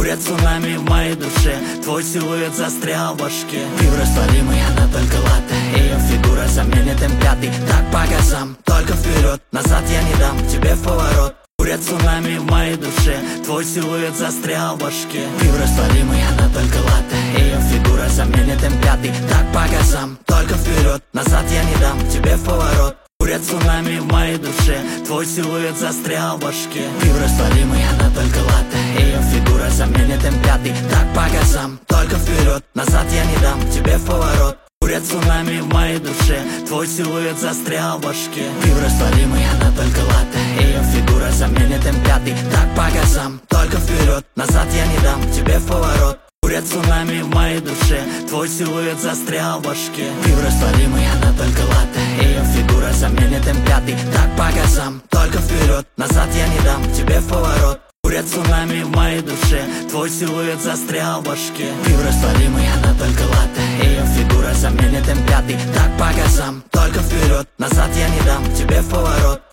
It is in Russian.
Бурят цунами в моей душе, твой силуэт застрял в башке. Ты в растворимый, она только латте. Ее фигура заменит М5. Так по газам, только вперед, назад я не дам тебе в поворот. Бурят цунами в моей душе, твой силуэт застрял в башке. Ты в растворимый, она только латте. Ее фигура заменит М5. Так по газам, только вперед, назад я не дам тебе в поворот. Бурят цунами в моей душе, твой силуэт застрял в башке. Ты в растворимый, она только латте. Ее фигура заменит М5. Так по газам, только вперед, назад я не дам тебе в поворот. Бурят цунами в моей душе, твой силуэт застрял в башке. Ты в растворимый, она только латте. Ее фигура заменит М5. Так по газам, только вперед, назад я не дам тебе в поворот. Бурят цунами в моей душе, твой силуэт застрял в башке. Ты в растворимый, она только латте. Ее фигура заменит М5. Так по газам, только вперед, назад я не дам тебе в поворот. Бурят цунами в моей душе, твой силуэт застрял в башке. Ты в растворимый, она только латте. Ее фигура заменит М5. Так по газам, только вперед, назад я не дам тебе в поворот.